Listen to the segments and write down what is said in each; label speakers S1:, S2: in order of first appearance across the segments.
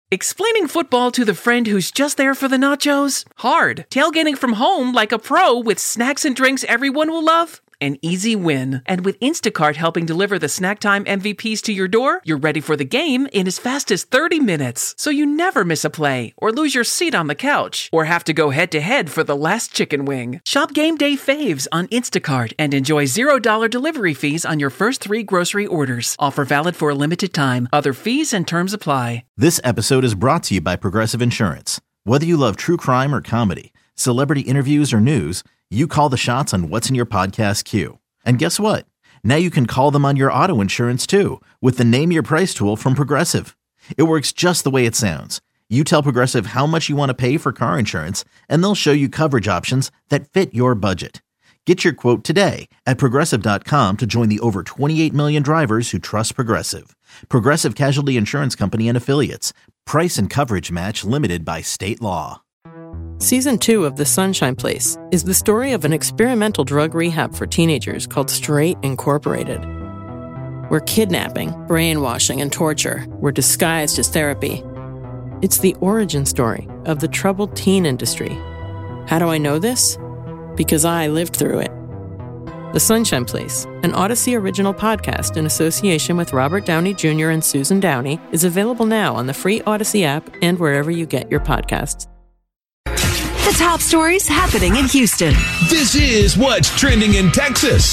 S1: Explaining football to the friend who's just there for the nachos? Hard. Tailgating from home like a pro with snacks and drinks everyone will love? An easy win. And with Instacart helping deliver the snack time MVPs to your door, you're ready for the game in as fast as 30 minutes. So you never miss a play, or lose your seat on the couch, or have to go head-to-head for the last chicken wing. Shop Game Day Faves on Instacart and enjoy $0 delivery fees on your first 3 grocery orders. Offer valid for a limited time. Other fees and terms apply.
S2: This episode is brought to you by Progressive Insurance. Whether you love true crime or comedy, celebrity interviews or news, you call the shots on what's in your podcast queue. And guess what? Now you can call them on your auto insurance too with the Name Your Price tool from Progressive. It works just the way it sounds. You tell Progressive how much you want to pay for car insurance, and they'll show you coverage options that fit your budget. Get your quote today at Progressive.com to join the over 28 million drivers who trust Progressive. Progressive Casualty Insurance Company and Affiliates. Price and coverage match limited by state law.
S3: Season 2 of The Sunshine Place is the story of an experimental drug rehab for teenagers called Straight Incorporated, where kidnapping, brainwashing, and torture were disguised as therapy. It's the origin story of the troubled teen industry. How do I know this? Because I lived through it. The Sunshine Place, an Odyssey original podcast in association with Robert Downey Jr. and Susan Downey, is available now on the free Odyssey app and wherever you get your podcasts.
S4: The top stories happening in Houston.
S5: This is what's trending in Texas.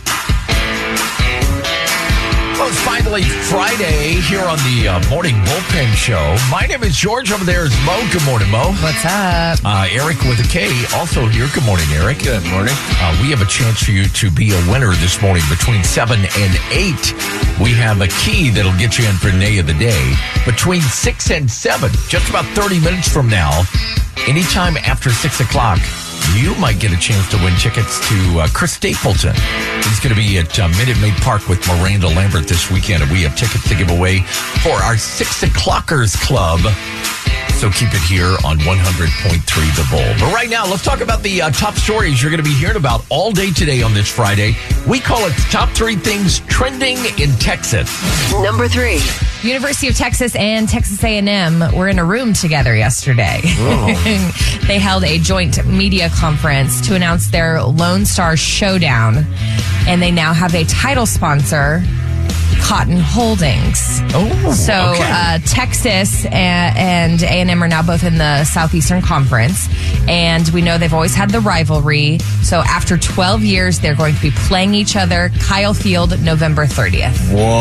S6: Well, it's finally Friday here on the Morning Bullpen Show. My name is George. Over there is Mo. Good morning, Mo.
S7: What's up?
S6: Eric with a K, also here. Good morning, Eric.
S8: Good morning.
S6: We have a chance for you to be a winner this morning between 7 and 8. We have a key that'll get you in for Nay of the Day. Between 6 and 7, just about 30 minutes from now, anytime after 6 o'clock, you might get a chance to win tickets to Chris Stapleton. He's going to be at Minute Maid Park with Miranda Lambert this weekend, and we have tickets to give away for our 6 o'clockers club. So keep it here on 100.3 The Bull. But right now, let's talk about the top stories you're going to be hearing about all day today on this Friday. We call it the top 3 things trending in Texas.
S4: Number 3.
S7: University of Texas and Texas A&M were in a room together yesterday. Oh. They held a joint media conference to announce their Lone Star Showdown, and they now have a title sponsor, Cotton Holdings.
S6: Oh,
S7: so
S6: okay.
S7: Texas and A&M are now both in the Southeastern Conference, and we know they've always had the rivalry. So after 12 years, they're going to be playing each other. Kyle Field, November 30th.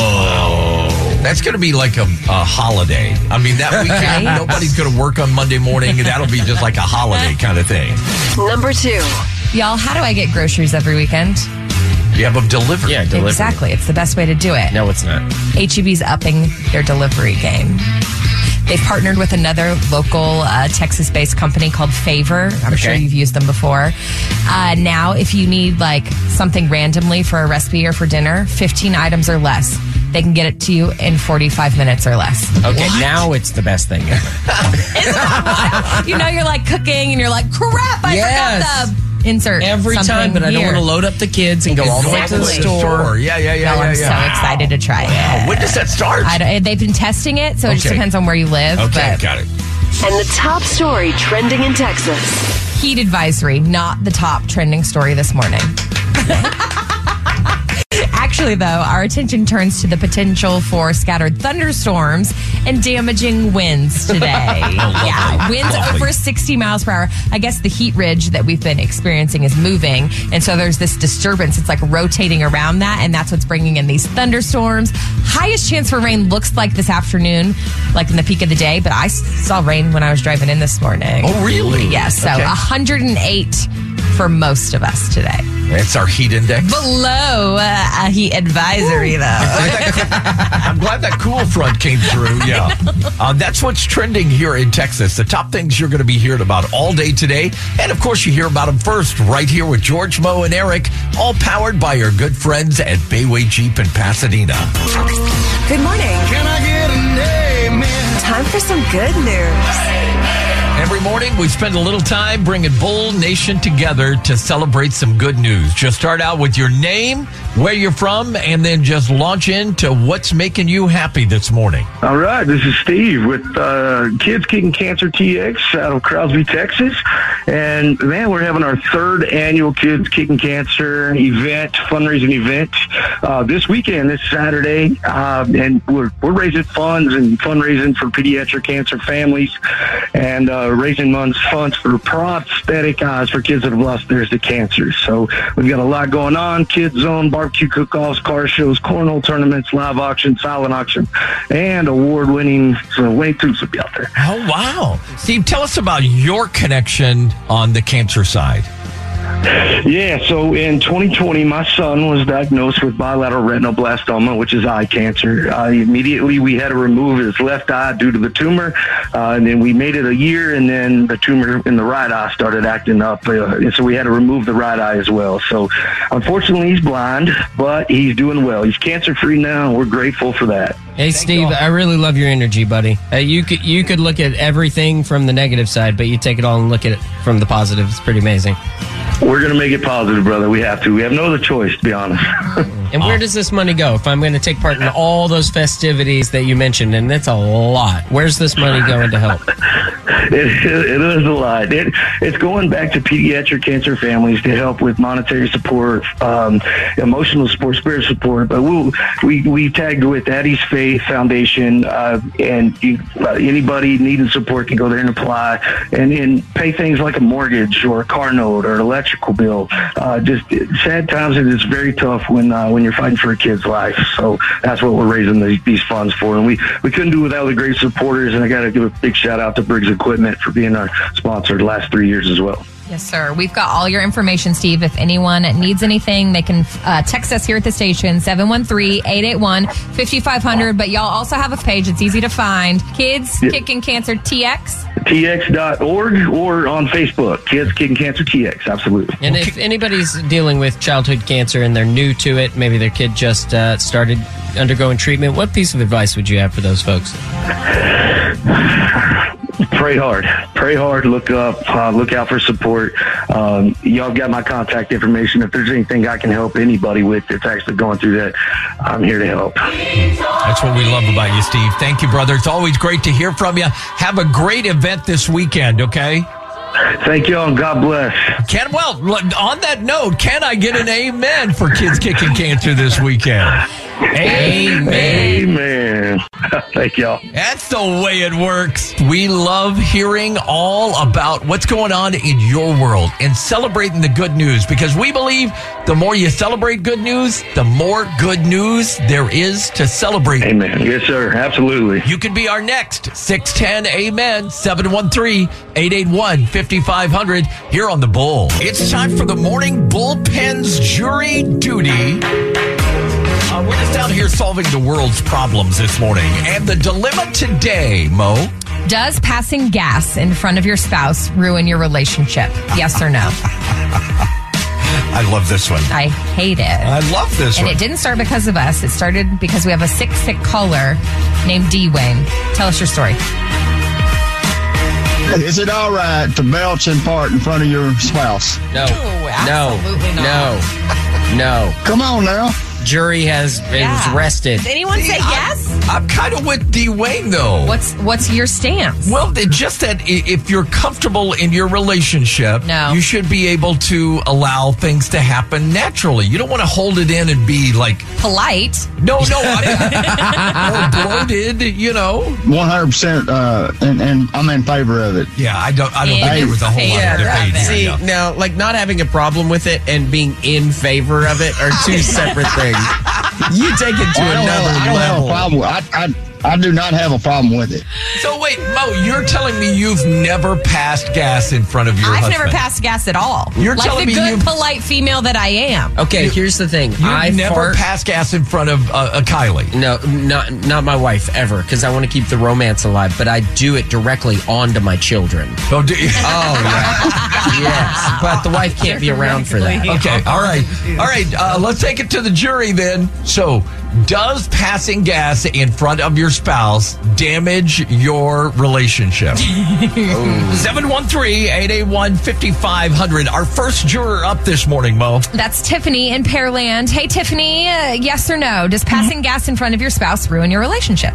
S6: Whoa. That's going to be like a holiday. I mean, that weekend,
S7: Right?
S6: Nobody's going to work on Monday morning. That'll be just like a holiday kind of thing.
S4: Number 2.
S7: Y'all, how do I get groceries every weekend?
S6: You have them delivered.
S8: Yeah, delivery.
S7: Exactly. It's the best way to do it.
S8: No, it's not.
S7: H-E-B's upping their delivery game. They've partnered with another local Texas-based company called Favor. I'm sure you've used them before. Now, if you need like something randomly for a recipe or for dinner, 15 items or less, they can get it to you in 45 minutes or less.
S8: Okay, now it's the best thing ever.
S7: Isn't that what? You know, you're like cooking and you're like, crap, I forgot the insert
S8: Every
S7: something
S8: time, but I don't
S7: here.
S8: want to load up the kids and go all the way to the store.
S6: Yeah.
S7: Y'all, I'm so excited to try it.
S6: When does that start?
S7: They've been testing it, so it just
S6: Okay.
S7: depends on where you live.
S6: Okay,
S7: but
S6: got it.
S4: And the top story trending in Texas.
S7: heat advisory, not the top trending story this morning. Actually, though, our attention turns to the potential for scattered thunderstorms and damaging winds today. Winds over 60 miles per hour. I guess the heat ridge that we've been experiencing is moving, and so there's this disturbance. It's like rotating around that, and that's what's bringing in these thunderstorms. Highest chance for rain looks like this afternoon, like in the peak of the day, but I saw rain when I was driving in this morning.
S6: Oh, really?
S7: Yes, so 108 for most of us today.
S6: That's our heat index.
S7: Below a heat advisory, though.
S6: I'm glad that cool front came through. Yeah. That's what's trending here in Texas. The top things you're going to be hearing about all day today. And, of course, you hear about them first right here with George, Mo, and Eric, all powered by your good friends at Bayway Jeep in Pasadena.
S4: Good morning.
S5: Can I get an amen?
S4: Time for some good news.
S6: Every morning, we spend a little time bringing Bull Nation together to celebrate some good news. Just start out with your name, where you're from, and then just launch into what's making you happy this morning.
S9: All right, this is Steve with Kids Kicking Cancer TX out of Crosby, Texas. And, man, we're having our 3rd annual Kids Kicking Cancer fundraising event this weekend, this Saturday. And we're raising funds and fundraising for pediatric cancer families and raising funds for prosthetic eyes for kids that have lost theirs to cancer. So we've got a lot going on: Kids Zone, barbecue cook-offs, car shows, cornhole tournaments, live auction, silent auction, and award-winning Wayne Toops will be out there.
S6: Oh, wow. Steve, tell us about your connection on the cancer side.
S9: Yeah, so in 2020, my son was diagnosed with bilateral retinoblastoma, which is eye cancer. Immediately, we had to remove his left eye due to the tumor, and then we made it a year, and then the tumor in the right eye started acting up, and so we had to remove the right eye as well. So, unfortunately, he's blind, but he's doing well. He's cancer-free now, and we're grateful for that.
S8: Hey, Steve, I really love your energy, buddy. You could look at everything from the negative side, but you take it all and look at it from the positive. It's pretty amazing.
S9: We're going to make it positive, brother. We have to. We have no other choice, to be honest.
S8: And where does this money go? If I'm going to take part in all those festivities that you mentioned, and that's a lot, where's this money going to help?
S9: It is a lot. It's going back to pediatric cancer families to help with monetary support, emotional support, spiritual support. But we tagged with Addie's Faith Foundation, and anybody needing support can go there and apply and pay things like a mortgage or a car note or an electrical bill. Just sad times, and it's very tough when you're fighting for a kid's life. So that's what we're raising these funds for. And we couldn't do it without the great supporters. And I got to give a big shout out to Briggs Equipment for being our sponsor the last 3 years as well.
S7: Yes, sir. We've got all your information, Steve. If anyone needs anything, they can text us here at the station, 713-881-5500. But y'all also have a page. It's easy to find. Kids Kicking Cancer TX.
S9: TX.org or on Facebook. Kids Kicking Cancer TX. Absolutely.
S8: And if anybody's dealing with childhood cancer and they're new to it, maybe their kid just started undergoing treatment, what piece of advice would you have for those folks?
S9: Pray hard, look up, look out for support. Y'all got my contact information. If there's anything I can help anybody with that's actually going through that, I'm here to help.
S6: That's what we love about you, Steve. Thank you, brother. It's always great to hear from you. Have a great event this weekend, okay?
S9: Thank you, and God bless.
S6: On that note, can I get an amen for Kids Kicking Cancer this weekend? Amen.
S9: Amen. Thank y'all.
S6: That's the way it works. We love hearing all about what's going on in your world and celebrating the good news, because we believe the more you celebrate good news, the more good news there is to celebrate.
S9: Amen. Yes, sir. Absolutely.
S6: You can be our next 610 Amen, 713-881-5500 here on The Bull. It's time for the morning bullpen's jury duty. We're just out here solving the world's problems this morning. And the dilemma today, Mo.
S7: Does passing gas in front of your spouse ruin your relationship? Yes or no?
S6: I love this one.
S7: I hate it.
S6: I love this one.
S7: And it didn't start because of us. It started because we have a sick caller named D. Wayne. Tell us your story.
S10: Is it all right to belch and fart in front of your spouse?
S8: No.
S7: Absolutely not.
S8: No.
S10: Come on now.
S8: Jury is rested.
S7: Does anyone say yes?
S6: I'm kind of with D. Wayne, though.
S7: What's your stance?
S6: Well, just that if you're comfortable in your relationship, you should be able to allow things to happen naturally. You don't want to hold it in and be like
S7: polite.
S6: No, or bloated,
S10: 100%, and I'm in favor of it.
S6: Yeah, I don't think there was a whole lot of debate here.
S8: See, now, like not having a problem with it and being in favor of it are two separate things. You take it to another level.
S10: I do not have a problem with it.
S6: So wait, Mo, you're telling me you've never passed gas in front of your husband?
S7: I've never passed gas at all.
S6: You're telling me
S7: the good, polite female that I am.
S8: Okay, here's the thing.
S6: You've never passed gas in front of Kylie?
S8: No, not my wife, ever, because I want to keep the romance alive, but I do it directly onto my children.
S6: Oh, do you?
S8: Oh, yeah. Yes, but the wife can't be around for that.
S6: Okay, all right. Let's take it to the jury then. So, Does passing gas in front of your spouse damage your relationship? 713-881-5500. Our first juror up this morning, Mo.
S7: That's Tiffany in Pearland. Hey, Tiffany, yes or no? Does passing gas in front of your spouse ruin your relationship?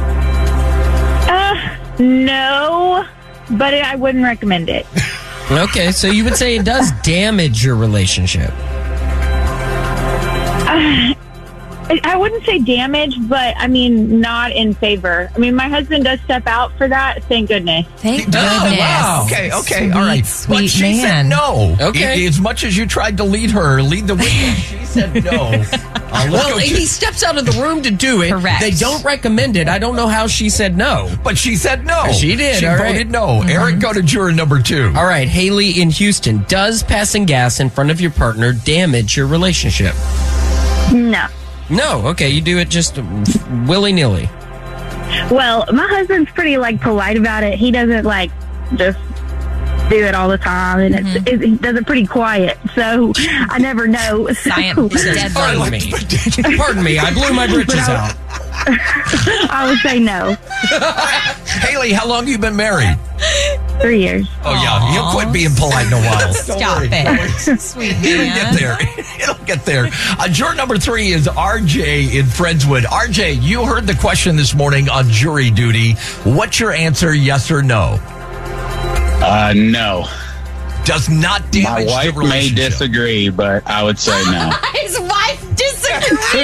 S11: No, but I wouldn't recommend it.
S8: Okay, so you would say it does damage your relationship.
S11: I wouldn't say damage, but I mean, not in favor. I mean, my husband does step out for that. Thank goodness.
S7: Thank goodness.
S6: Wow. Okay,
S7: Sweet,
S6: all right.
S7: sweet
S6: But she
S7: man.
S6: said no.
S8: Okay.
S6: As much as you tried to lead the way, she said no.
S8: Well, he steps out of the room to do it.
S7: Correct.
S8: They don't recommend it. I don't know how she said no.
S6: But she said no.
S8: She did.
S6: She
S8: All right.
S6: voted no. Eric, go to juror number 2.
S8: All right, Haley in Houston. Does passing gas in front of your partner damage your relationship?
S11: No.
S8: No. Okay, you do it just willy-nilly.
S11: Well, my husband's pretty polite about it. He doesn't just do it all the time, and he does it pretty quiet. So I never know.
S8: Pardon me, I blew my britches out.
S11: I would say no.
S6: Haley, how long have you been married?
S11: 3 years.
S6: Oh, yeah. He'll quit being polite in a while.
S7: Stop it. Sweet man.
S6: It'll get there. It'll get there. Juror number 3 is RJ in Friendswood. RJ, you heard the question this morning on jury duty. What's your answer, yes or no?
S10: No.
S6: Does not damage
S10: My wife
S6: the
S10: may
S6: relationship.
S10: disagree, but I would say no.
S7: His wife disagrees.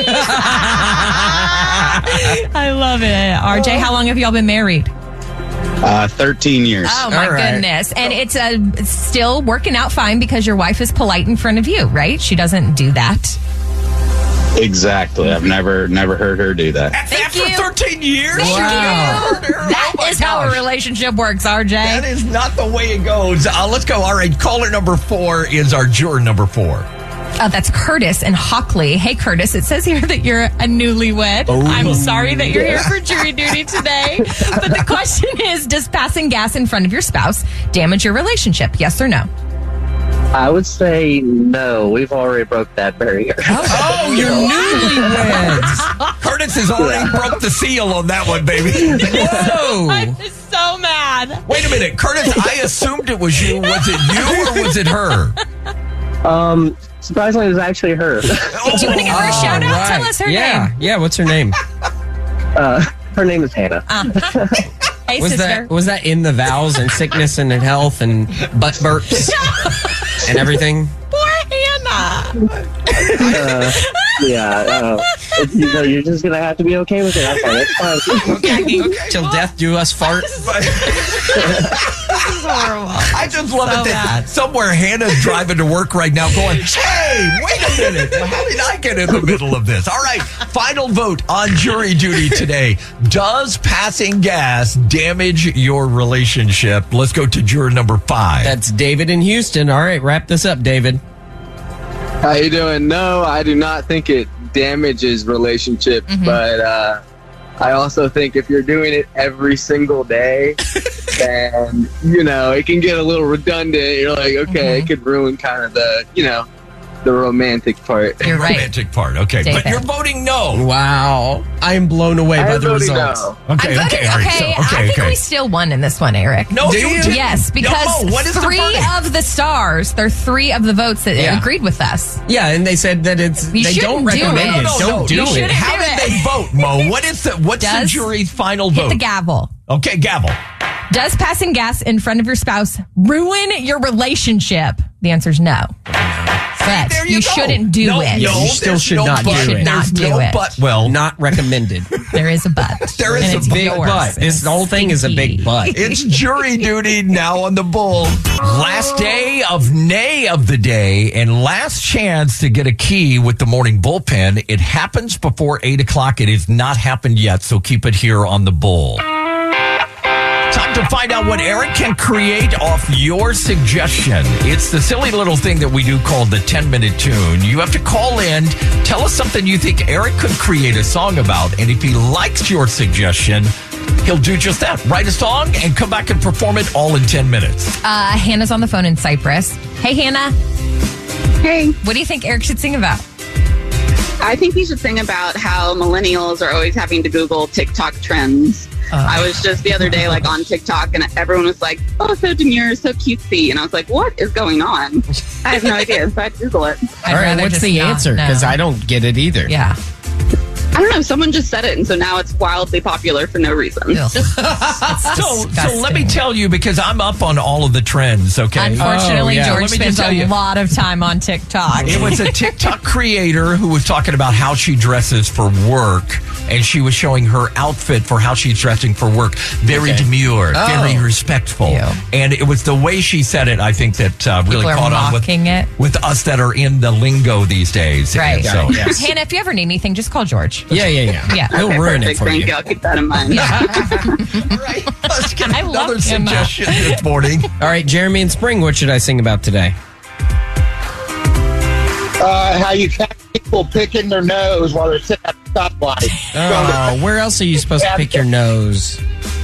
S7: I love it. RJ, how long have y'all been married?
S10: 13 years.
S7: Oh, my goodness. And it's still working out fine because your wife is polite in front of you, right? She doesn't do that.
S10: Exactly. I've never heard her do that.
S6: After 13 years?
S7: Wow. That is how a relationship works, RJ.
S6: That is not the way it goes. Let's go. All right. Caller number 4 is our juror number 4.
S7: That's Curtis in Hockley. Hey, Curtis, it says here that you're a newlywed.
S6: Oh.
S7: I'm sorry that you're here for jury duty today. But the question is, does passing gas in front of your spouse damage your relationship? Yes or no?
S12: I would say no. We've already broke that barrier.
S6: Oh, you're newlyweds. Curtis has already broke the seal on that one, baby. Whoa.
S7: I'm so mad.
S6: Wait a minute. Curtis, I assumed it was you. Was it you or was it her?
S12: Surprisingly, it was actually her.
S7: Do you want to give her a shout out?
S8: Right.
S7: Tell us her
S8: Yeah,
S7: name.
S8: yeah. What's her name?
S12: Her name is Hannah.
S7: Hey,
S8: Was
S7: sister.
S8: that in the vows and sickness and in health and butt burps and everything?
S7: Poor Hannah.
S12: You're just gonna have to be okay with it. Okay, that's fine.
S8: Okay. Till death do us fart.
S6: I just love it that somewhere Hannah's driving to work right now going, hey, wait a minute. How did I get in the middle of this? All right. Final vote on jury duty today. Does passing gas damage your relationship? Let's go to juror number 5.
S8: That's David in Houston. All right, wrap this up, David.
S13: How you doing? No, I do not think it damages relationships, but I also think if you're doing it every single day, then, it can get a little redundant. You're like, okay, it could ruin kind of the romantic part.
S7: You're right.
S6: Romantic part. Okay.
S7: David.
S6: But you're voting no.
S8: Wow. I am blown away by the results.
S13: No.
S6: Okay.
S7: I'm voting,
S6: All right.
S7: okay,
S6: So,
S7: I think we still won in this one, Eric.
S6: No, you didn't.
S7: Yes, because
S6: No, what is the
S7: 3
S6: verdict?
S7: of the stars, there are 3 of the votes that agreed with us.
S8: Yeah, and they said that they don't
S7: shouldn't do
S8: recommend
S7: it.
S8: it. Don't do
S7: You
S8: it.
S7: shouldn't
S6: How
S7: do
S6: did
S7: it.
S6: they vote, Mo? What's the jury's final
S7: Hit
S6: vote?
S7: the gavel.
S6: Okay, gavel.
S7: Does passing gas in front of your spouse ruin your relationship? The answer is no. But
S6: There
S7: you
S6: go.
S7: shouldn't do
S6: No,
S7: it.
S6: No,
S8: You still
S6: there's
S8: should
S6: no
S8: not
S6: but.
S8: do it.
S7: Should not
S6: There's
S7: do
S6: no
S7: it.
S6: but. Well,
S8: Not recommended.
S7: There is a but.
S6: There is
S7: And
S6: a
S7: it's
S8: Big
S7: yours.
S8: butt. This whole thing is a big butt.
S6: it's jury duty now on the Bull. Last day of nay of the day and last chance to get a key with the morning bullpen. It happens before 8 o'clock. It has not happened yet, so keep it here on the Bull. Time to find out what Eric can create off your suggestion. It's the silly little thing that we do called the 10-minute tune. You have to call in, tell us something you think Eric could create a song about, and if he likes your suggestion, he'll do just that. Write a song and come back and perform it all in 10 minutes.
S7: Hannah's on the phone in Cyprus. Hey, Hannah.
S11: Hey.
S7: What do you think Eric should sing about?
S14: I think you should sing about how millennials are always having to Google TikTok trends. I was just the other day on TikTok and everyone was like, oh, so demure, so cutesy. And I was like, what is going on? I have no idea. So I had to Google it.
S8: All right, what's the answer? Because I don't get it either.
S7: Yeah.
S14: I don't know. Someone just said it, and so now it's wildly popular for no reason.
S6: So let me tell you, because I'm up on all of the trends, okay?
S7: Unfortunately, George spends a lot of time on TikTok.
S6: It was a TikTok creator who was talking about how she dresses for work, and she was showing her outfit for how she's dressing for work. Very demure, very respectful. And it was the way she said it, I think, that really caught on with us that are in the lingo these days.
S7: Right.
S6: So,
S7: Hannah, if you ever need anything, just call George.
S8: Yeah. He'll ruin it for
S14: Thank
S8: you.
S14: you. I'll keep that in mind.
S6: All right, let's get another suggestion this morning.
S8: All right, Jeremy and Spring, what should I sing about today?
S10: How you catch people picking their nose while they're sitting at the stoplight.
S8: Oh, where else are you supposed to pick your nose?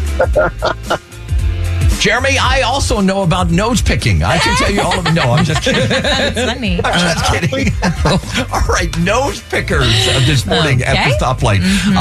S6: Jeremy, I also know about nose picking. I can tell you all of it. No, I'm just kidding.
S7: That's funny.
S6: I'm just kidding. All right, nose pickers this morning at the stoplight.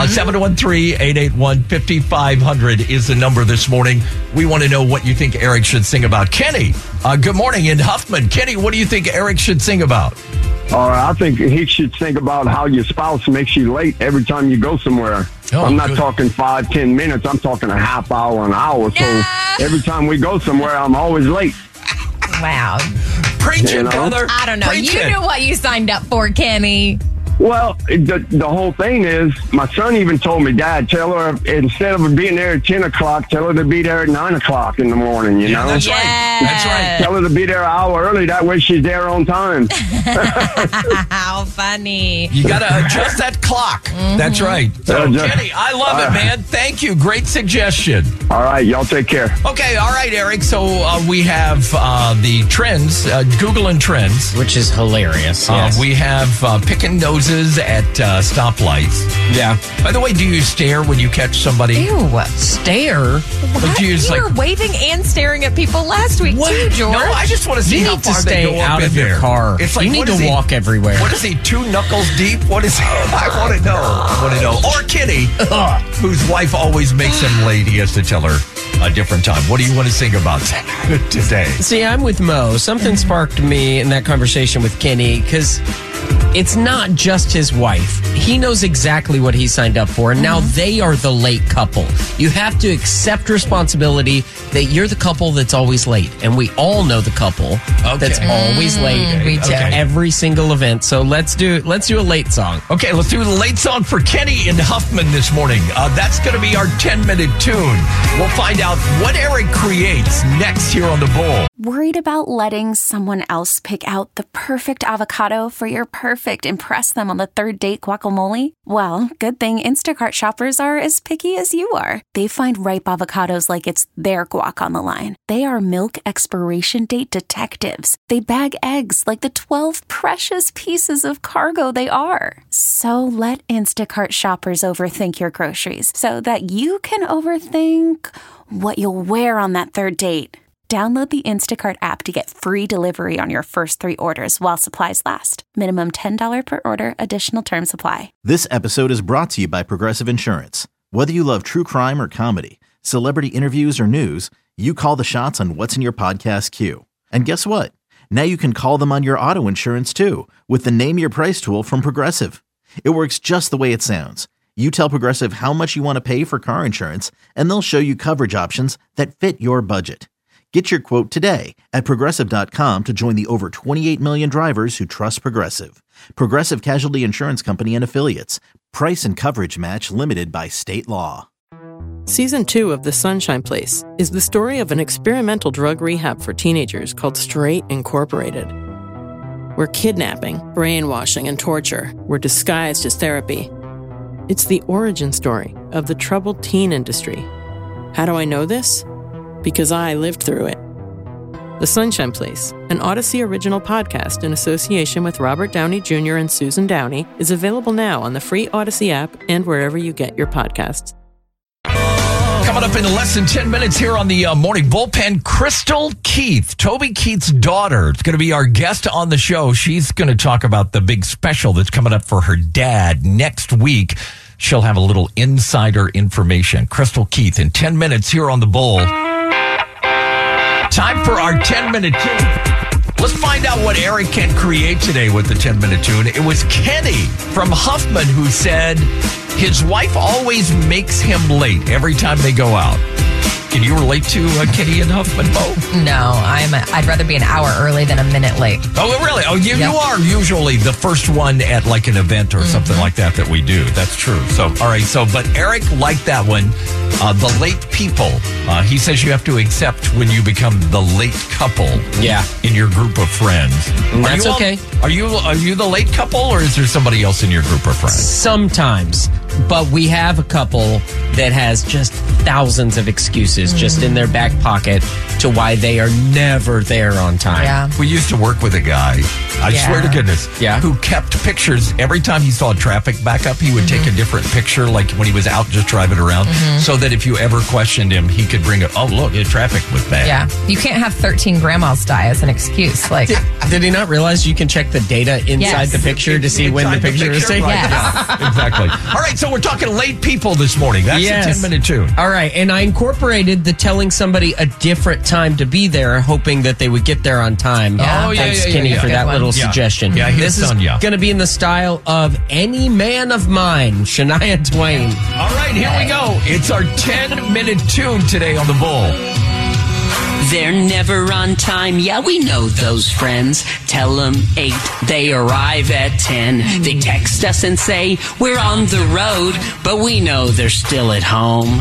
S6: 713-881-5500 is the number this morning. We want to know what you think Eric should sing about. Kenny, good morning in Huffman. Kenny, what do you think Eric should sing about?
S15: I think he should think about how your spouse makes you late every time you go somewhere. I'm not talking 5-10 minutes. I'm talking a half hour, an hour. So every time we go somewhere, I'm always late.
S7: Wow.
S6: Preach it, brother.
S7: I don't know. You knew what you signed up for, Kenny.
S15: Well, the whole thing is, my son even told me, Dad, tell her, instead of being there at 10 o'clock, tell her to be there at 9 o'clock in the morning, you know?
S6: That's right. That's right.
S15: Tell her to be there an hour early. That way she's there on time.
S7: How funny.
S6: You got to adjust that clock. That's right. So, Kenny, I love it, man. Thank you. Great suggestion.
S15: All right. Y'all take care.
S6: Okay. All right, Eric. So we have the trends, Google and Trends.
S8: Which is hilarious. Yes.
S6: We have picking noses at stoplights.
S8: Yeah.
S6: By the way, do you stare when you catch somebody?
S7: Ew.
S8: Stare?
S7: What? You were waving and staring at people last week, too, George.
S6: No, I just want to see how far they go
S8: out
S6: up
S8: of
S6: in
S8: your
S6: there.
S8: car.
S6: It's like,
S8: you need to walk everywhere.
S6: What is he, 2 knuckles deep? What is he? I want to know. I want to know. Or Kitty, whose wife always makes him late. He has to tell her a different time. What do you want to sing about today?
S8: See, I'm with Mo. Something sparked me in that conversation with Kenny, because it's not just his wife. He knows exactly what he signed up for, and now they are the late couple. You have to accept responsibility that you're the couple that's always late, and we all know the couple that's always late to every single event. So let's do a late song.
S6: Okay, let's do the late song for Kenny in Huffman this morning. That's going to be our 10-minute tune. We'll find out what Eric creates next here on The Bull.
S16: Worried about letting someone else pick out the perfect avocado for your perfect impress them on the third date guacamole? Well, good thing Instacart shoppers are as picky as you are. They find ripe avocados like it's their guac on the line. They are milk expiration date detectives. They bag eggs like the 12 precious pieces of cargo they are. So let Instacart shoppers overthink your groceries so that you can overthink what you'll wear on that third date. Download the Instacart app to get free delivery on your first 3 orders while supplies last. Minimum $10 per order. Additional terms apply.
S2: This episode is brought to you by Progressive Insurance. Whether you love true crime or comedy, celebrity interviews or news, you call the shots on what's in your podcast queue. And guess what? Now you can call them on your auto insurance too with the Name Your Price tool from Progressive. It works just the way it sounds. You tell Progressive how much you want to pay for car insurance, and they'll show you coverage options that fit your budget. Get your quote today at Progressive.com to join the over 28 million drivers who trust Progressive. Progressive Casualty Insurance Company and Affiliates. Price and coverage match limited by state law.
S3: Season 2 of The Sunshine Place is the story of an experimental drug rehab for teenagers called Straight Incorporated, where kidnapping, brainwashing, and torture were disguised as therapy. It's the origin story of the troubled teen industry. How do I know this? Because I lived through it. The Sunshine Place, an Odyssey original podcast in association with Robert Downey Jr. and Susan Downey, is available now on the free Odyssey app and wherever you get your podcasts.
S6: Come Coming up in less than 10 minutes here on the Morning Bullpen, Crystal Keith, Toby Keith's daughter, is going to be our guest on the show. She's going to talk about the big special that's coming up for her dad next week. She'll have a little insider information. Crystal Keith in 10 minutes here on the Bull. Time for our 10-minute tune. Let's find out what Eric can create today with the 10-minute tune. It was Kenny from Huffman who said his wife always makes him late every time they go out. Can you relate to Kenny and Huffman, Mo?
S7: No, I'd rather be an hour early than a minute late.
S6: Oh, really? Oh, you are usually the first one at like an event or something like that we do. That's true. So, all right. So, but Eric liked that one. The late people. He says you have to accept when you become the late couple.
S8: Yeah. In
S6: your group of friends.
S8: That's okay.
S6: Are you the late couple, or is there somebody else in your group of friends?
S8: Sometimes. But we have a couple that has just thousands of excuses just in their back pocket to why they are never there on time.
S7: Yeah.
S6: We used to work with a guy, I swear to goodness, who kept pictures. Every time he saw a traffic backup, he would take a different picture, like when he was out just driving around, so that if you ever questioned him, he could bring it. Oh, look, the traffic was bad.
S7: Yeah. You can't have 13 grandmas die as an excuse. Like,
S8: Did he not realize you can check the data inside the picture to see when the picture is taken?
S6: Right. Yeah, exactly. All right, so we're talking late people this morning. That's a 10-minute tune.
S8: All right, and I incorporated the telling somebody a different time to be there, hoping that they would get there on time. Thanks, Kenny, for that little suggestion.
S6: Yeah,
S8: this is going to be in the style of Any Man of Mine, Shania Twain.
S6: All right, here we go. It's our 10-minute tune today on the Bull.
S17: They're never on time, yeah, we know those friends. Tell them 8, they arrive at 10. They text us and say, we're on the road, but we know they're still at home.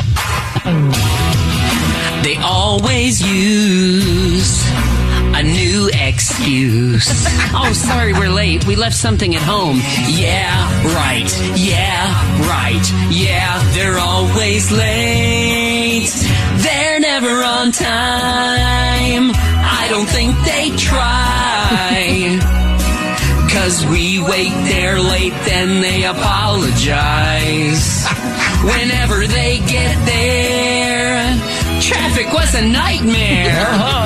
S17: They always use a new excuse. Oh, sorry, we're late. We left something at home. Yeah, right. Yeah, right. Yeah, they're always late. They're never on time. I don't think they try. 'Cause we wait, they're late, then they apologize. Whenever they get there, traffic was a nightmare.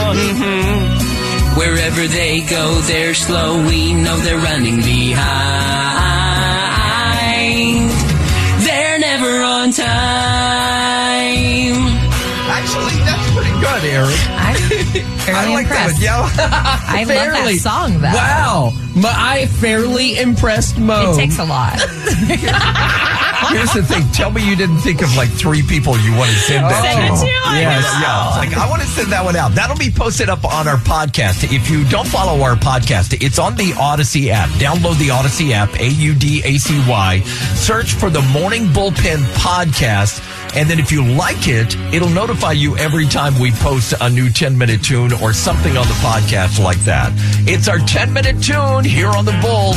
S17: Wherever they go, they're slow. We know they're running behind. They're never on time.
S6: Actually, that's pretty good, Eric.
S7: I like
S6: impressed.
S7: that. I love that song, though.
S8: Wow. I fairly impressed Mo.
S7: It takes a lot.
S6: Here's the thing. Tell me you didn't think of like 3 people you want to send that to.
S7: Send it to?
S6: Yes. Yeah. It's like, I want to send that one out. That'll be posted up on our podcast. If you don't follow our podcast, it's on the Odyssey app. Download the Odyssey app, AUDACY. Search for the Morning Bullpen podcast. And then if you like it, it'll notify you every time we post a new 10-minute tune or something on the podcast like that. It's our 10-minute tune here on the Bull.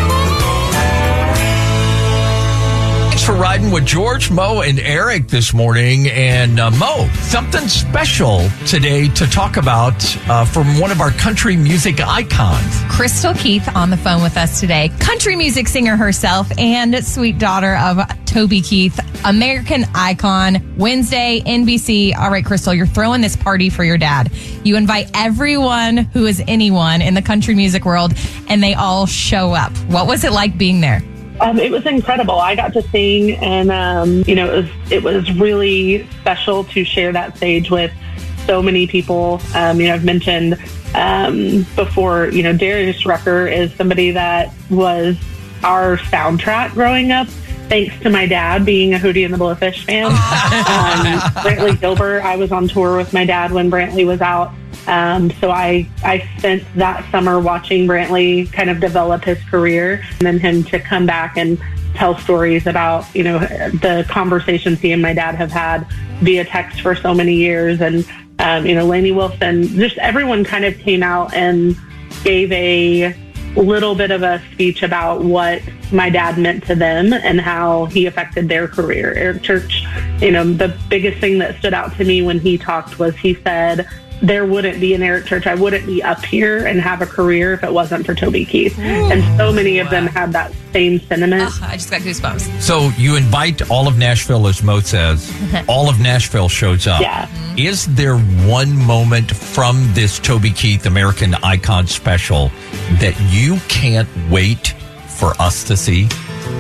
S6: Thanks for riding with George, Mo, and Eric this morning. And Mo, something special today to talk about from one of our country music icons.
S7: Crystal Keith on the phone with us today. Country music singer herself and sweet daughter of Toby Keith, American icon, Wednesday, NBC. All right, Crystal, you're throwing this party for your dad. You invite everyone who is anyone in the country music world, and they all show up. What was it like being there?
S18: It was incredible. I got to sing, and it was really special to share that stage with so many people. I've mentioned before, Darius Rucker is somebody that was our soundtrack growing up, thanks to my dad being a Hootie and the Blowfish fan. Brantley Gilbert, I was on tour with my dad when Brantley was out. So I spent that summer watching Brantley kind of develop his career, and then him to come back and tell stories about, the conversations he and my dad have had via text for so many years. And, Lainey Wilson, just everyone kind of came out and gave a little bit of a speech about what my dad meant to them and how he affected their career. Eric Church, the biggest thing that stood out to me when he talked was he said, there wouldn't be an Eric Church. I wouldn't be up here and have a career if it wasn't for Toby Keith. Ooh, and so many of them had that same sentiment.
S7: I just got goosebumps.
S6: So you invite all of Nashville, as Mo says. All of Nashville shows up.
S18: Yeah.
S6: Is there one moment from this Toby Keith American Icon special that you can't wait for us to see?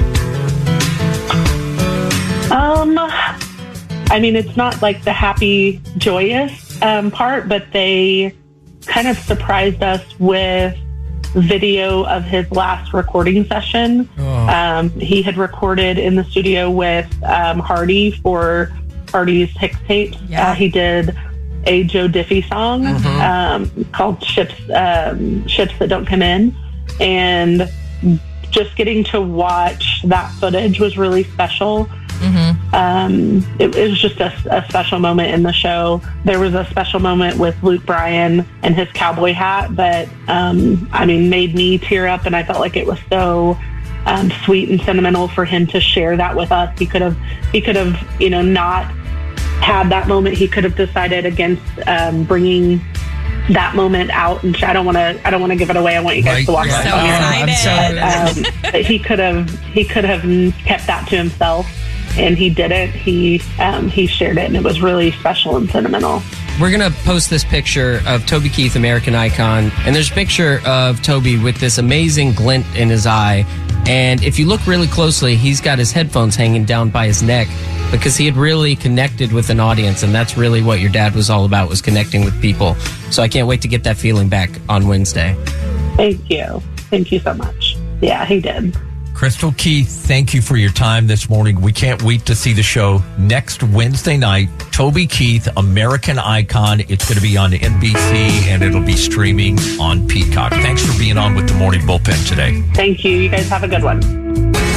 S18: I mean, it's not like the happy, joyous part, but they kind of surprised us with video of his last recording session. He had recorded in the studio with Hardy for Hardy's Hicks tapes.
S7: Yeah.
S18: He did a Joe Diffie song called Ships That Don't Come In, and just getting to watch that footage was really special. It was just a special moment in the show. There was a special moment with Luke Bryan and his cowboy hat that, made me tear up, and I felt like it was so sweet and sentimental for him to share that with us. He could have, not had that moment. He could have decided against bringing that moment out, and I don't want to give it away. I want you guys to watch it. But he could have kept that to himself, and he didn't. He shared it, and it was really special and sentimental.
S8: We're going to post this picture of Toby Keith, American Icon, and there's a picture of Toby with this amazing glint in his eye. And if you look really closely, he's got his headphones hanging down by his neck because he had really connected with an audience, and that's really what your dad was all about, was connecting with people. So I can't wait to get that feeling back on Wednesday.
S18: Thank you. Thank you so much. Yeah, he did.
S6: Crystal Keith, thank you for your time this morning. We can't wait to see the show next Wednesday night. Toby Keith, American Icon. It's going to be on NBC, and it'll be streaming on Peacock. Thanks for being on with the Morning Bullpen today.
S18: Thank you. You guys have a good one.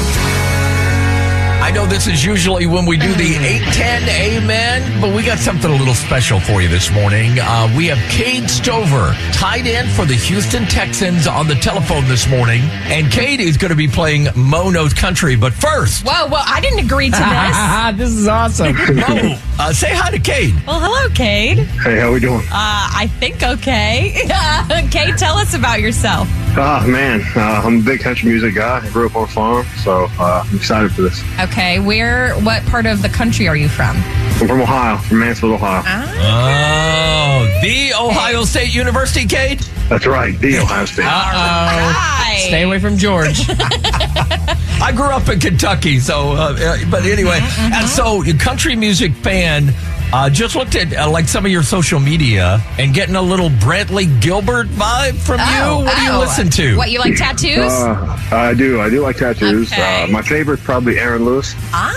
S6: I know this is usually when we do the 810 Amen, but we got something a little special for you this morning. We have Cade Stover, tight end for the Houston Texans, on the telephone this morning. And Cade is going to be playing Mo Knows Country. But first...
S7: Whoa, I didn't agree to this.
S8: This is awesome.
S6: Mo, say hi to Cade.
S7: Well, hello, Cade.
S15: Hey, how we doing?
S7: I think okay. Cade, tell us about yourself.
S15: Oh, man. I'm a big country music guy. I grew up on a farm, so I'm excited for this.
S7: Okay, what part of the country are you from?
S15: I'm from Ohio, from Mansfield, Ohio.
S6: Oh, the Ohio State University, Cade?
S15: That's right, the Ohio State.
S7: Right.
S8: Stay away from George.
S6: I grew up in Kentucky, so, but anyway. And so, a country music fan, just looked at like some of your social media and getting a little Brantley Gilbert vibe from you. What do you listen to?
S7: What, you like tattoos?
S15: I do like tattoos.
S7: Okay.
S15: My favorite's probably Aaron Lewis.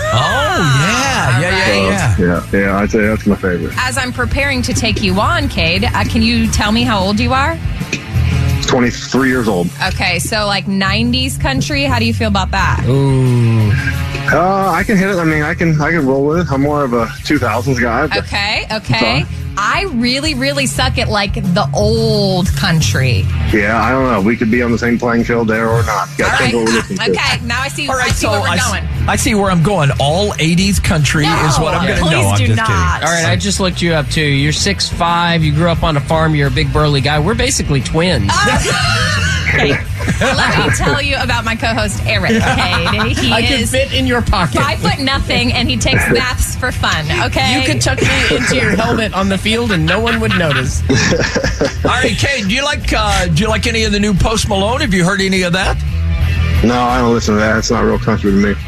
S15: Yeah, I'd say that's my favorite.
S7: As I'm preparing to take you on, Cade, can you tell me how old you are?
S15: 23 years old.
S7: Okay, so like 90s country, how do you feel about that?
S8: Ooh.
S15: I can hit it. I mean, I can roll with it. I'm more of a 2000s guy.
S7: Okay. I really, really suck at like the old country.
S15: Yeah, I don't know. We could be on the same playing field there or not.
S7: Okay, now I see, where we're going.
S6: I see where I'm going. All 80s country is what I'm going to know. I'm just kidding.
S8: All right, I just looked you up too. You're 6'5". You grew up on a farm. You're a big burly guy. We're basically twins.
S7: Okay. Let me tell you about my co-host, Eric. He
S8: I can fit in your pocket.
S7: 5'0", and he takes baths for fun. Okay,
S8: you could tuck me into your helmet on the field, and no one would notice.
S6: All right, Cade, do you like any of the new Post Malone? Have you heard any of that?
S15: No, I don't listen to that. It's not real country to me.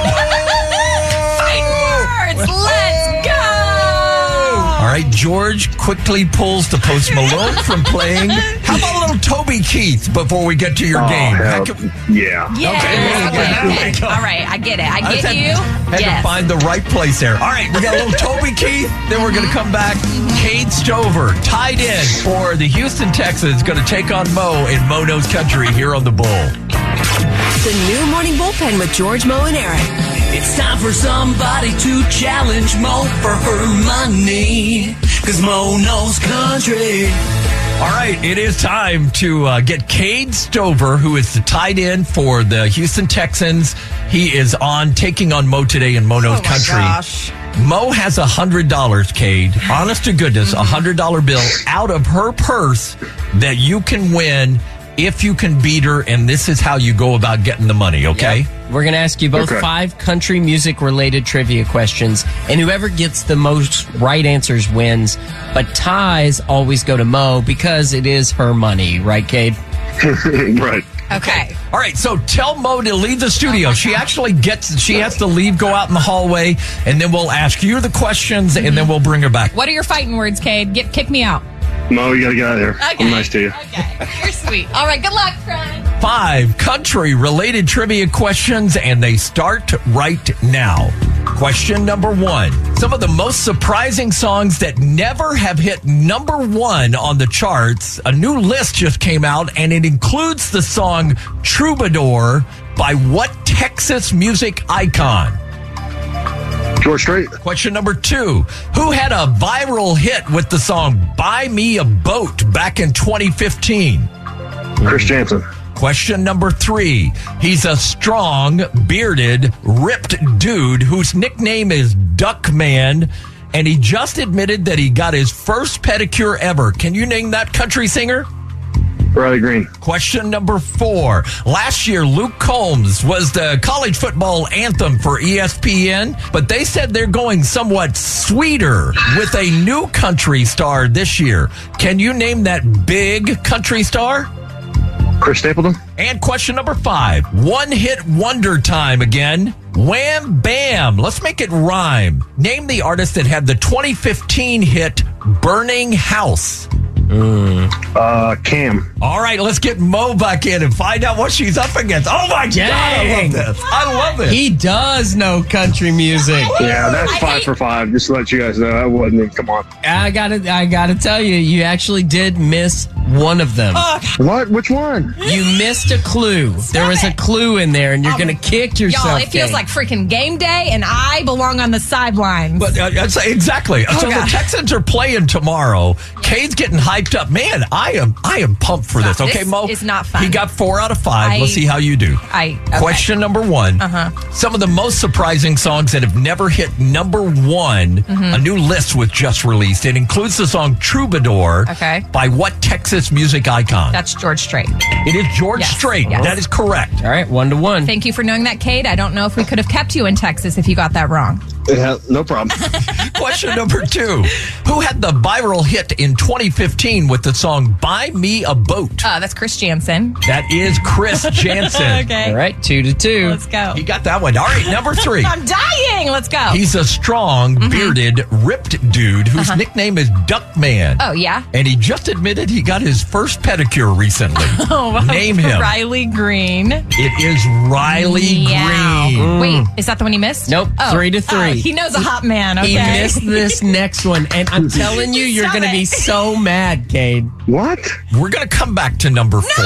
S7: Fighting words. Let's go.
S6: All right, George quickly pulls the Post Malone from playing. How about a little Toby Keith before we get to your game?
S15: Yeah.
S6: Okay.
S7: All right, I get it. I get you.
S6: Had to find the right place there. All right, we got a little Toby Keith. Then we're going to come back. Cade Stover, tight end for the Houston Texans, going to take on Mo in Mo Knows Country here on The Bull.
S4: The new Morning Bullpen with George, Mo, and Eric.
S17: It's time for somebody to challenge Mo for her money. 'Cause Mo knows country.
S6: All right, it is time to get Cade Stover, who is the tight end for the Houston Texans. He is taking on Mo today in Mo Knows Country.
S7: Gosh.
S6: Mo has $100, Cade. Honest to goodness, $100 bill out of her purse that you can win if you can beat her, and this is how you go about getting the money, okay?
S8: Yep. We're going to ask you both 5 country music-related trivia questions, and whoever gets the most right answers wins. But ties always go to Mo because it is her money, right, Cade?
S15: Right.
S7: Okay.
S6: All right, so tell Mo to leave the studio. She has to leave, go out in the hallway, and then we'll ask you the questions, and then we'll bring her back.
S7: What are your fighting words, Cade? Kick me out.
S15: Mo, you got to get out of here.
S7: Okay.
S15: I'm nice to you.
S7: Okay. You're sweet. All right, good luck, friend.
S6: 5 country-related trivia questions, and they start right now. Question number 1. Some of the most surprising songs that never have hit number 1 on the charts. A new list just came out, and it includes the song Troubadour by what Texas music icon?
S15: George Strait.
S6: Question number 2. Who had a viral hit with the song Buy Me a Boat back in 2015?
S15: Chris Jansen.
S6: Question number 3. He's a strong, bearded, ripped dude whose nickname is Duckman, and he just admitted that he got his first pedicure ever. Can you name that country singer?
S15: Riley Green.
S6: Question number 4. Last year, Luke Combs was the college football anthem for ESPN, but they said they're going somewhat sweeter with a new country star this year. Can you name that big country star?
S15: Chris Stapleton.
S6: And question number 5. One-hit wonder time again. Wham Bam. Let's make it rhyme. Name the artist that had the 2015 hit Burning House.
S15: Cam.
S6: All right, let's get Mo back in and find out what she's up against. Oh my God, I love this. I love it.
S8: He does know country music.
S15: Yeah, that's 5 for 5. Just to let you guys know, I wasn't. Come on.
S8: I gotta tell you, you actually did miss one of them.
S15: What? Which one?
S8: You missed a clue. There was a clue in there, and you're gonna kick yourself.
S7: Y'all, it feels
S8: Kate.
S7: like freaking game day, and I belong on the sidelines.
S6: But exactly. So the Texans are playing tomorrow. Cade's getting hyped up. Man, I am pumped for this. Okay,
S7: This
S6: Mo?
S7: is not fun.
S6: He got 4 out of 5. Let's see how you do.
S7: Okay.
S6: Question number 1. Some of the most surprising songs that have never hit number 1. A new list was just released. It includes the song Troubadour by what Texas music icon?
S7: That's George Strait.
S6: It is George Strait.
S7: Yes.
S6: That is correct.
S8: All right, 1-1.
S7: Thank you for knowing that, Cade. I don't know if we could have kept you in Texas if you got that wrong.
S15: No problem.
S6: Question number 2. Who had the viral hit in 2015 with the song Buy Me a Boat?
S7: That's Chris Jansen.
S6: That is Chris Jansen.
S7: Okay.
S8: All right, 2-2.
S7: Let's go.
S6: He got that one. All right, number 3.
S7: I'm dying. Let's go.
S6: He's a strong, bearded, ripped dude whose nickname is Duckman.
S7: Oh, yeah?
S6: And he just admitted he got his first pedicure recently. Name him.
S7: Riley Green.
S6: It is Riley Green.
S7: Wait, is that the one he missed?
S8: Nope, 3-3.
S7: He knows a hot man, okay?
S8: He missed this next one, and I'm telling you, you're going to be so mad, Cade.
S15: What?
S6: We're going to come back to number 4.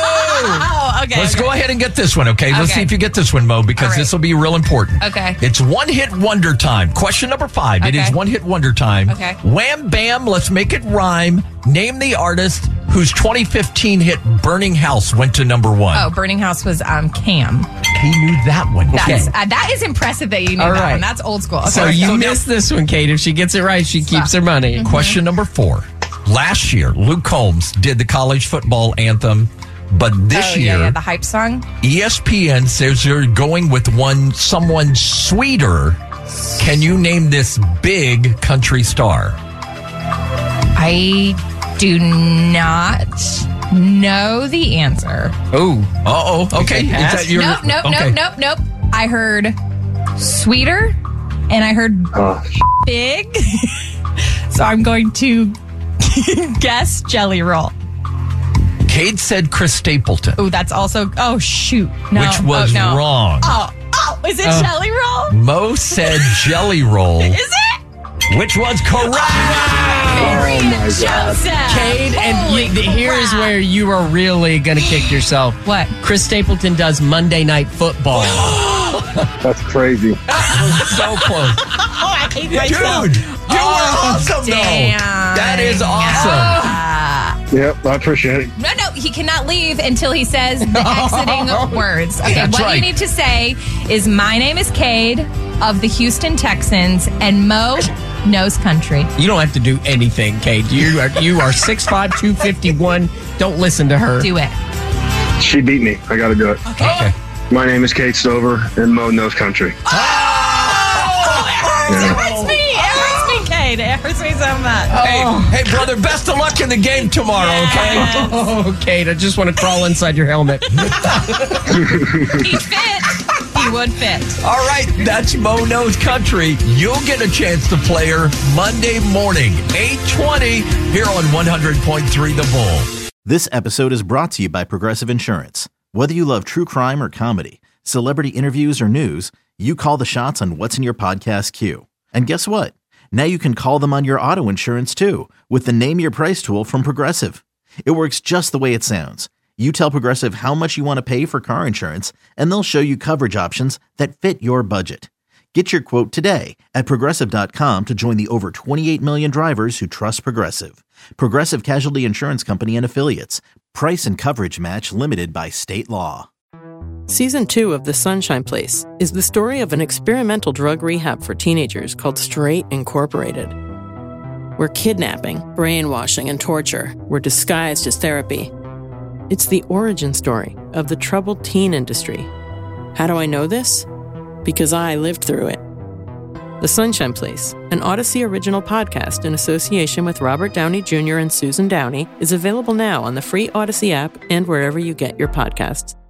S7: Oh, okay.
S6: Let's go ahead and get this one, okay? Let's
S7: Okay.
S6: see if you get this one, Mo, because this will be real important.
S7: Okay.
S6: It's one-hit wonder time. Question number 5. It is one-hit wonder time.
S7: Okay.
S6: Wham Bam, let's make it rhyme. Name the artist whose 2015 hit Burning House went to number 1.
S7: Oh, Burning House was Cam.
S6: He knew that one.
S7: That's, that is impressive that you knew
S8: All
S7: that
S8: right.
S7: one. That's old school. Okay.
S8: So you missed this one, Kate. If she gets it right, she keeps her money.
S6: Question number 4. Last year, Luke Combs did the college football anthem, but this year,
S7: Yeah, the hype song.
S6: ESPN says they're going with someone sweeter. Can you name this big country star?
S7: I do not know the answer.
S6: Oh. Okay. Is that your,
S7: Nope. I heard sweeter, and I heard big. So I'm going to guess Jelly Roll.
S6: Cade said Chris Stapleton.
S7: Oh, that's also. Oh, shoot. No.
S6: Which was
S7: no.
S6: wrong.
S7: Oh, is it Jelly Roll?
S6: Mo said Jelly Roll.
S7: Is it?
S6: Which was correct.
S8: Cade, and here's where you are really going to kick yourself.
S7: What?
S8: Chris Stapleton does Monday Night Football.
S15: That's crazy.
S6: So close.
S7: Oh, I hate myself.
S6: Dude, you were awesome, though.
S7: Damn.
S6: That is awesome.
S15: Yep, I appreciate it.
S7: No, he cannot leave until he says the exiting words. Okay,
S6: That's
S7: what
S6: right.
S7: you need to say is, my name is Cade of the Houston Texans, and Mo knows country.
S8: You don't have to do anything, Kate. You are 6'5", 251. Don't listen to her.
S7: Do it.
S15: She beat me. I got to do it.
S7: Okay.
S15: My name is Kate Stover, and Mo knows country.
S7: It hurts me. It hurts me, Cade. It hurts me so much.
S6: Hey, brother, best of luck in the game tomorrow,
S7: Yes.
S6: okay?
S8: Oh, Kate, I just want to crawl inside your helmet.
S7: He'd fit. He would fit.
S6: All right, that's Mo Knows Country. You'll get a chance to play her Monday morning, 8:20, here on 100.3 The Bull.
S2: This episode is brought to you by Progressive Insurance. Whether you love true crime or comedy, celebrity interviews or news, you call the shots on what's in your podcast queue. And guess what? Now you can call them on your auto insurance too with the Name Your Price tool from Progressive. It works just the way it sounds. You tell Progressive how much you want to pay for car insurance, and they'll show you coverage options that fit your budget. Get your quote today at Progressive.com to join the over 28 million drivers who trust Progressive. Progressive Casualty Insurance Company and Affiliates. Price and coverage match limited by state law.
S3: Season 2 of The Sunshine Place is the story of an experimental drug rehab for teenagers called Straight Incorporated, where kidnapping, brainwashing, and torture were disguised as therapy. It's the origin story of the troubled teen industry. How do I know this? Because I lived through it. The Sunshine Place, an Odyssey original podcast in association with Robert Downey Jr. and Susan Downey, is available now on the free Odyssey app and wherever you get your podcasts.